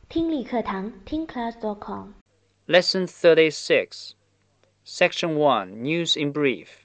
听力课堂听class.com Lesson 36 Section 1 News in Brief.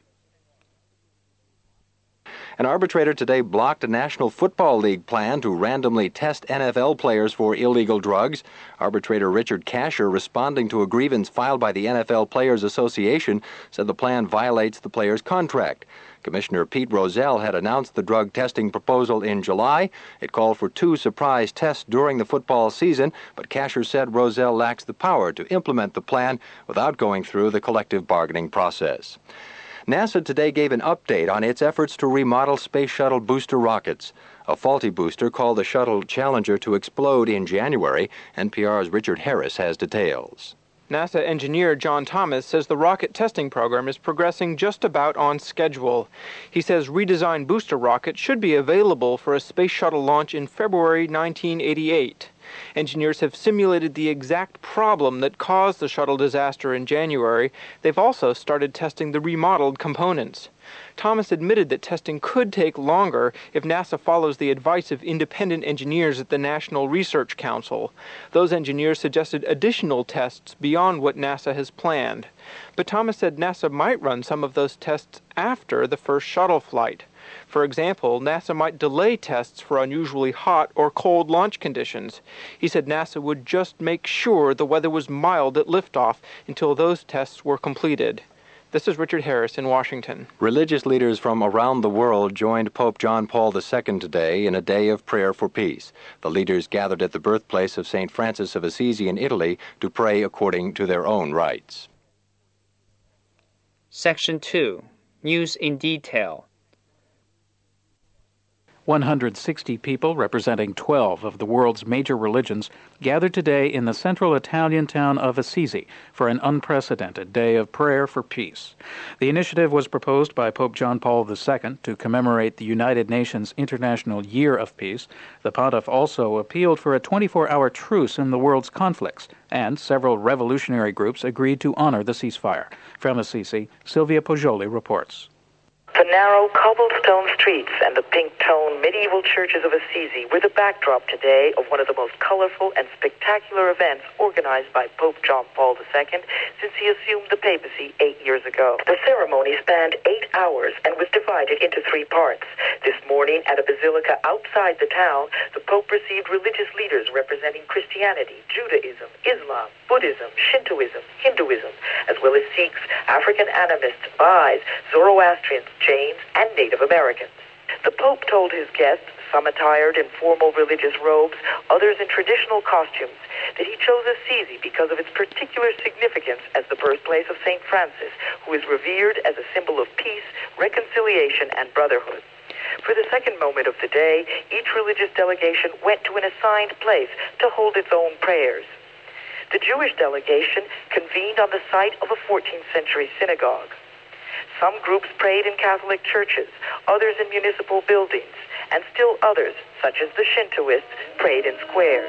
An arbitrator today blocked a National Football League plan to randomly test NFL players for illegal drugs. Arbitrator Richard Kasher, responding to a grievance filed by the NFL Players Association, said the plan violates the players' contract. Commissioner Pete Rozelle had announced the drug testing proposal in July. It called for 2 surprise tests during the football season, but Kasher said Rozelle lacks the power to implement the plan without going through the collective bargaining process. NASA today gave an update on its efforts to remodel Space Shuttle booster rockets. A faulty booster caused the shuttle Challenger to explode in January. NPR's Richard Harris has details. NASA engineer John Thomas says the rocket testing program is progressing just about on schedule. He says redesigned booster rockets should be available for a space shuttle launch in February 1988. Engineers have simulated the exact problem that caused the shuttle disaster in January. They've also started testing the remodeled components. Thomas admitted that testing could take longer if NASA follows the advice of independent engineers at the National Research Council. Those engineers suggested additional tests beyond what NASA has planned. But Thomas said NASA might run some of those tests after the first shuttle flight. For example, NASA might delay tests for unusually hot or cold launch conditions. He said NASA would just make sure the weather was mild at liftoff until those tests were completed. This is Richard Harris in Washington. Religious leaders from around the world joined Pope John Paul II today in a day of prayer for peace. The leaders gathered at the birthplace of St. Francis of Assisi in Italy to pray according to their own rites. Section 2 News in Detail. 160 people representing 12 of the world's major religions gathered today in the central Italian town of Assisi for an unprecedented day of prayer for peace. The initiative was proposed by Pope John Paul II to commemorate the United Nations International Year of Peace. The pontiff also appealed for a 24-hour truce in the world's conflicts, and several revolutionary groups agreed to honor the ceasefire. From Assisi, Silvia Poggioli reports. The narrow cobblestone streets and the pink-toned medieval churches of Assisi were the backdrop today of one of the most colorful and spectacular events organized by Pope John Paul II since he assumed the papacy 8 years ago. The ceremony spanned 8 hours and was divided into 3 parts. This morning, at a basilica outside the town, the Pope received religious leaders representing Christianity, Judaism, Islam, Buddhism, Shintoism, Hinduism, as well as Sikhs, African animists, Baha'is, Zoroastrians, Jains, and Native Americans. The Pope told his guests, some attired in formal religious robes, others in traditional costumes, that he chose Assisi because of its particular significance as the birthplace of St. Francis, who is revered as a symbol of peace, reconciliation, and brotherhood. For the second moment of the day, each religious delegation went to an assigned place to hold its own prayers. The Jewish delegation convened on the site of a 14th century synagogue. Some groups prayed in Catholic churches, others in municipal buildings, and still others, such as the Shintoists, prayed in squares.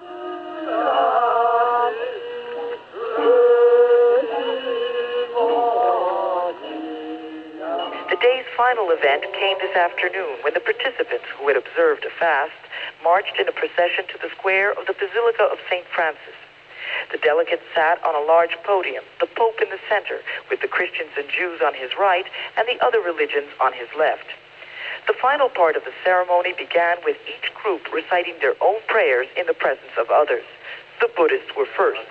The day's final event came this afternoon when the participants, who had observed a fast, marched in a procession to the square of the Basilica of St. Francis. The delegates sat on a large podium, the Pope in the center, with the Christians and Jews on his right and the other religions on his left. The final part of the ceremony began with each group reciting their own prayers in the presence of others. The Buddhists were first.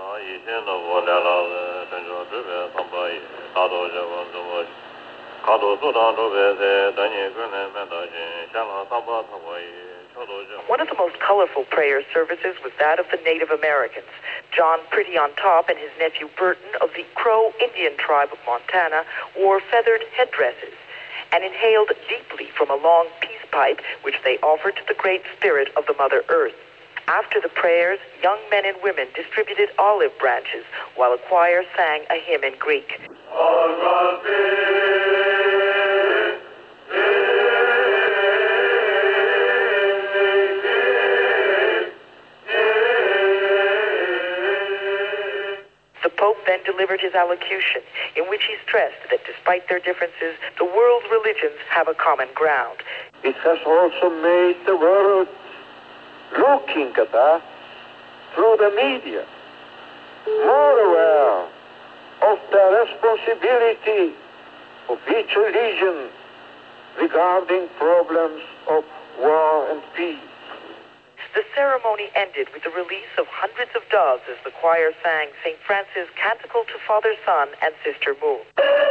One of the most colorful prayer services was that of the Native Americans. John Pretty on Top and his nephew Burton of the Crow Indian tribe of Montana wore feathered headdresses and inhaled deeply from a long peace pipe which they offered to the Great Spirit of the Mother Earth. After the prayers, young men and women distributed olive branches while a choir sang a hymn in Greek. The Pope then delivered his allocution, in which he stressed that despite their differences, the world's religions have a common ground. It has also made the world looking at us through the media, more aware of the responsibility of each religion regarding problems of war and peace. The ceremony ended with the release of hundreds of doves as the choir sang St. Francis' Canticle to Father, Son, and Sister Moon.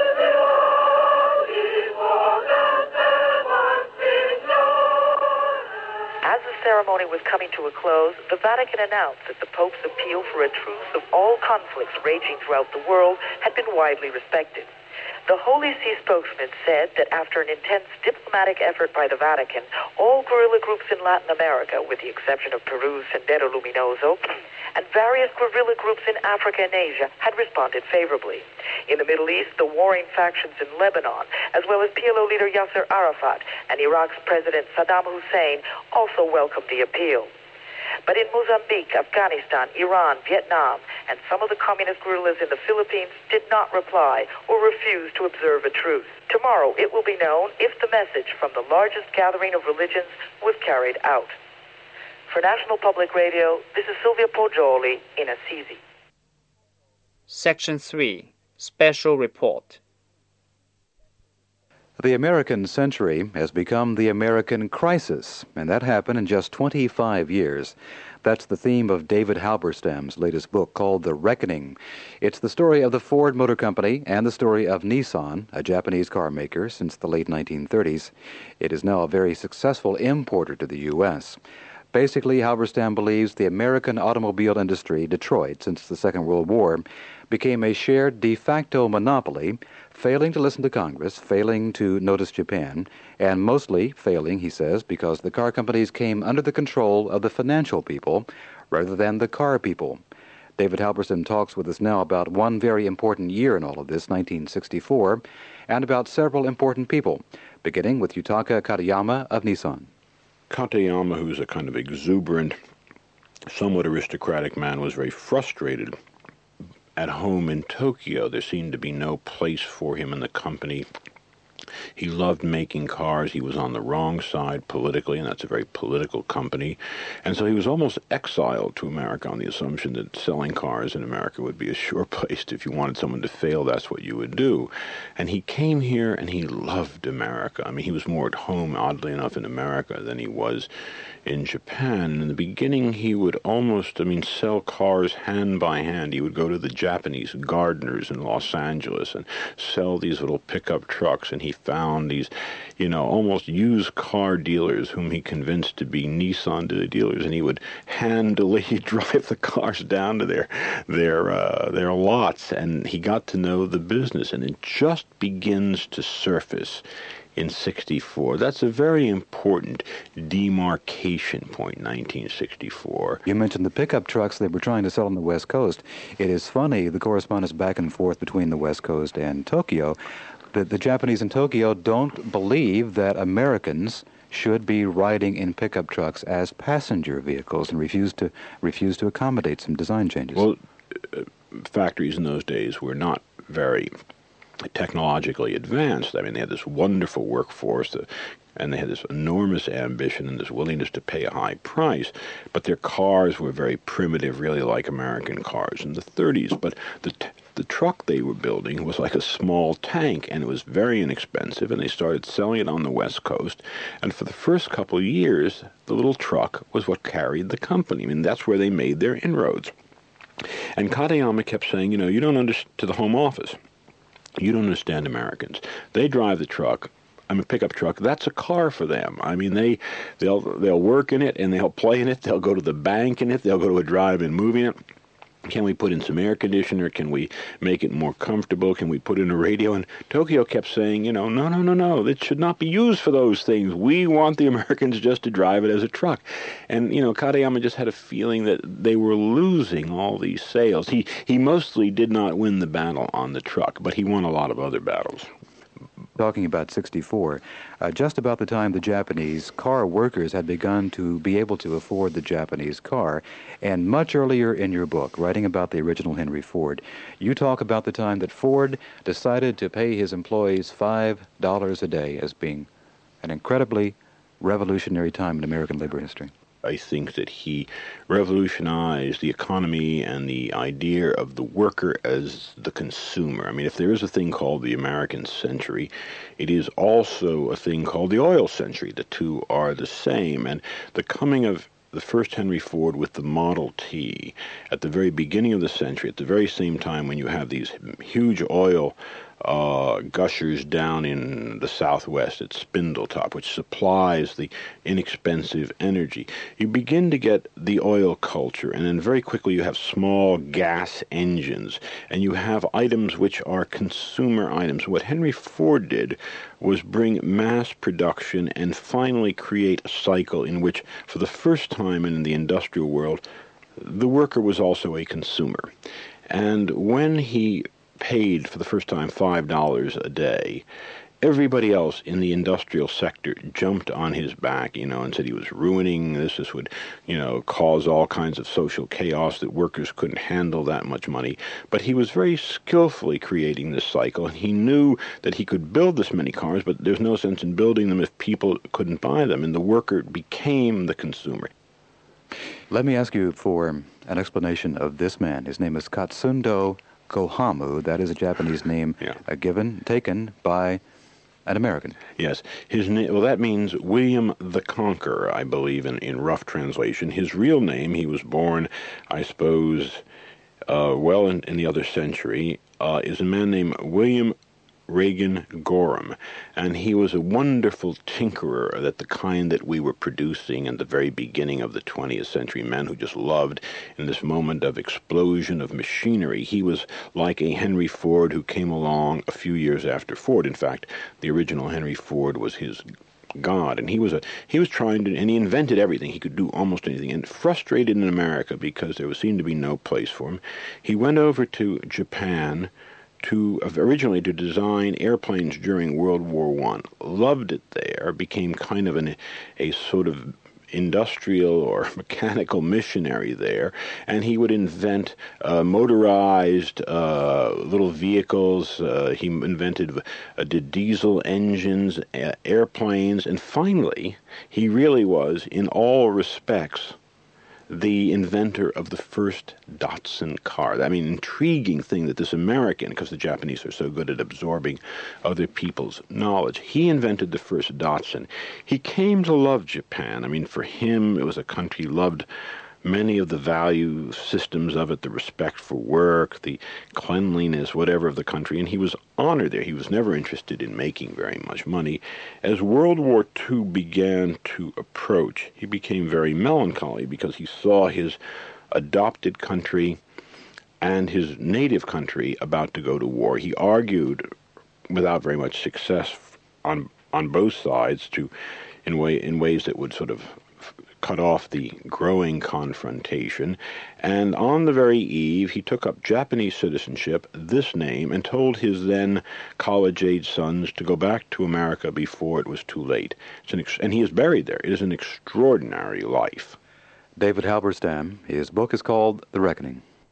As the ceremony was coming to a close, the Vatican announced that the Pope's appeal for a truce of all conflicts raging throughout the world had been widely respected. The Holy See spokesman said that after an intense diplomatic effort by the Vatican, all guerrilla groups in Latin America, with the exception of Peru's Sendero Luminoso, and various guerrilla groups in Africa and Asia, had responded favorably. In the Middle East, the warring factions in Lebanon, as well as PLO leader Yasser Arafat and Iraq's President Saddam Hussein, also welcomed the appeal. But in Mozambique, Afghanistan, Iran, Vietnam, and some of the communist guerrillas in the Philippines did not reply or refused to observe a truce. Tomorrow, it will be known if the message from the largest gathering of religions was carried out. For National Public Radio, this is Silvia Poggioli in Assisi. Section 3. Special Report. The American century has become the American crisis, and that happened in just 25 years. That's the theme of David Halberstam's latest book called The Reckoning. It's the story of the Ford Motor Company and the story of Nissan, a Japanese car maker since the late 1930s. It is now a very successful importer to the U.S. Basically, Halberstam believes the American automobile industry, Detroit, since the Second World War, became a shared de facto monopoly, failing to listen to Congress, failing to notice Japan, and mostly failing, he says, because the car companies came under the control of the financial people rather than the car people. David Halberstam talks with us now about one very important year in all of this, 1964, and about several important people, beginning with Yutaka Katayama of Nissan. Katayama, who's a kind of exuberant, somewhat aristocratic man, was very frustrated. At home in Tokyo, there seemed to be no place for him in the company. He loved making cars. He was on the wrong side politically, and that's a very political company. And so he was almost exiled to America on the assumption that selling cars in America would be a sure place. If you wanted someone to fail, that's what you would do. And he came here, and he loved America. I mean, he was more at home, oddly enough, in America than he was in Japan. And in the beginning, he would almost, sell cars hand by hand. He would go to the Japanese gardeners in Los Angeles and sell these little pickup trucks, and he found these, almost used car dealers whom he convinced to be Nissan dealers, and he would he'd drive the cars down to their lots, and he got to know the business, and it just begins to surface in 64. That's a very important demarcation point, 1964. You mentioned the pickup trucks they were trying to sell on the West Coast. It is funny, the correspondence back and forth between the West Coast and Tokyo, that the Japanese in Tokyo don't believe that Americans should be riding in pickup trucks as passenger vehicles and refuse to accommodate some design changes. Well, factories in those days were not very technologically advanced. They had this wonderful workforce, and they had this enormous ambition and this willingness to pay a high price, but their cars were very primitive, really like American cars in the 30s. But the truck they were building was like a small tank, and it was very inexpensive, and they started selling it on the West Coast. And for the first couple of years, the little truck was what carried the company. That's where they made their inroads. And Katayama kept saying, you don't understand, to the Home Office, you don't understand Americans. They drive the truck. A pickup truck. That's a car for them. They'll work in it, and they'll play in it. They'll go to the bank in it. They'll go to a drive-in movie in it. Can we put in some air conditioner? Can we make it more comfortable? Can we put in a radio? And Tokyo kept saying, no, it should not be used for those things. We want the Americans just to drive it as a truck. And, Katayama just had a feeling that they were losing all these sales. He mostly did not win the battle on the truck, but he won a lot of other battles. Talking about 64, just about the time the Japanese car workers had begun to be able to afford the Japanese car, and much earlier in your book, writing about the original Henry Ford, you talk about the time that Ford decided to pay his employees $5 a day as being an incredibly revolutionary time in American labor history. I think that he revolutionized the economy and the idea of the worker as the consumer. I mean, if there is a thing called the American century, it is also a thing called the oil century. The two are the same. And the coming of the first Henry Ford with the Model T at the very beginning of the century, at the very same time when you have these huge oil gushers down in the southwest at Spindletop, which supplies the inexpensive energy. You begin to get the oil culture, and then very quickly you have small gas engines, and you have items which are consumer items. What Henry Ford did was bring mass production and finally create a cycle in which, for the first time in the industrial world, the worker was also a consumer. And when he paid for the first time $5 a day, everybody else in the industrial sector jumped on his back, and said he was ruining this. This would, cause all kinds of social chaos, that workers couldn't handle that much money. But he was very skillfully creating this cycle, and he knew that he could build this many cars, but there's no sense in building them if people couldn't buy them, and the worker became the consumer. Let me ask you for an explanation of this man. His name is Katsundo Kohamu. That is a Japanese name, taken by an American. Yes. His name, well, that means William the Conqueror, I believe, in rough translation. His real name, he was born, I suppose, in the other century, is a man named William Reagan Gorham, and he was a wonderful tinkerer, that the kind that we were producing in the very beginning of the 20th century, men who just loved in this moment of explosion of machinery. He was like a Henry Ford who came along a few years after Ford. In fact, the original Henry Ford was his God, and he was trying to, and he invented everything. He could do almost anything, and frustrated in America because there seemed to be no place for him, he went over to Japan originally to design airplanes during World War I. Loved it there, became kind of a sort of industrial or mechanical missionary there, and he would invent motorized little vehicles. He invented diesel engines, airplanes, and finally, he really was, in all respects, the inventor of the first Datsun car. I mean, intriguing thing that this American, because the Japanese are so good at absorbing other people's knowledge, he invented the first Datsun. He came to love Japan. I mean, for him, it was a country he loved many of the value systems of it, the respect for work, the cleanliness, whatever of the country, and he was honored there. He was never interested in making very much money. As World War II began to approach, he became very melancholy because he saw his adopted country and his native country about to go to war. He argued without very much success on both sides in ways that would sort of cut off the growing confrontation, and on the very eve he took up Japanese citizenship, this name, and told his then college-age sons to go back to America before it was too late. And he is buried there. It is an extraordinary life. David Halberstam, his book is called The Reckoning.